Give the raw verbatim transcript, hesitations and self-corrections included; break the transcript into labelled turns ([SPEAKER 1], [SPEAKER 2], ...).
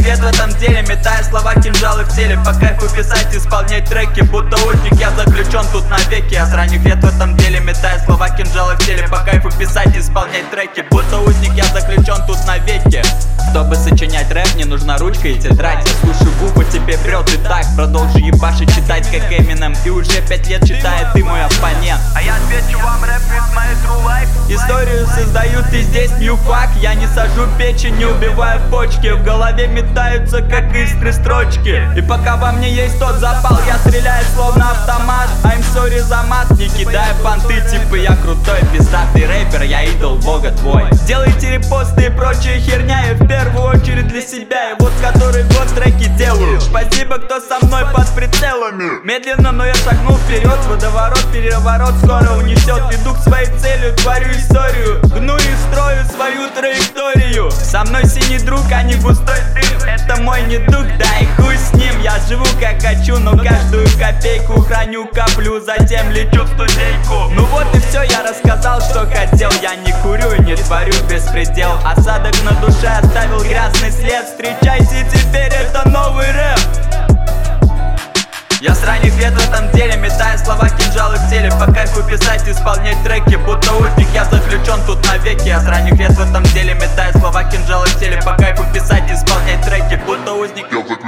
[SPEAKER 1] ранних лет в этом деле, метая слова, кинжалы в теле. По кайфу писать, исполнять треки, будто узник, я заключен тут навеки. Я с ранних лет в этом деле, метая слова, кинжалы в теле. По кайфу писать, исполнять треки, будто узник, я заключен тут навеки. Чтобы сочинять рэп, не нужна ручка и тетрадь. Я слушаю в ухо, тебе прет и так. Продолжу ебашить, читать как Эминем. И уже пять лет читает ты мой оппонент.
[SPEAKER 2] А я отвечу вам, рэп is my true life.
[SPEAKER 1] Историю создаю, ты здесь ньюфак. Я не сажу печень, не убиваю почки. В голове метаются, как искры строчки. И пока во мне есть тот запал, я стреляю словно автомат. I'm sorry за мат, не кидая понты. Типа я крутой, пиздатый рэпер, я идол бога твой. Делайте репосты и прочая херня. И в первую очередь для себя, и вот который год треки делаю. Спасибо, кто со мной под прицелами. Медленно, но я шагнул вперед. Водоворот, переворот скоро унесет. Иду к своей цели, творю историю. Гну и строю свою траекторию. Со мной синий друг, а не густой дым. Это мой недуг, да и хуй с ним. Я живу как хочу, но каждую копейку храню, коплю, затем лечу в студейку. Ну вот и все, я рассказал, что хотел. Я не курю и не творю беспредел. Осадок на душе оставил грязный след. Встречайте, теперь это новый рэп. Я с ранних лет в этом деле, метая слова, кинжалы в теле. По кайфу писать, исполнять треки, будто узник, я заключен тут навеки. Я с ранних лет в этом деле, метая слова, кинжалы в теле. По кайфу писать, исполнять треки, будто узник.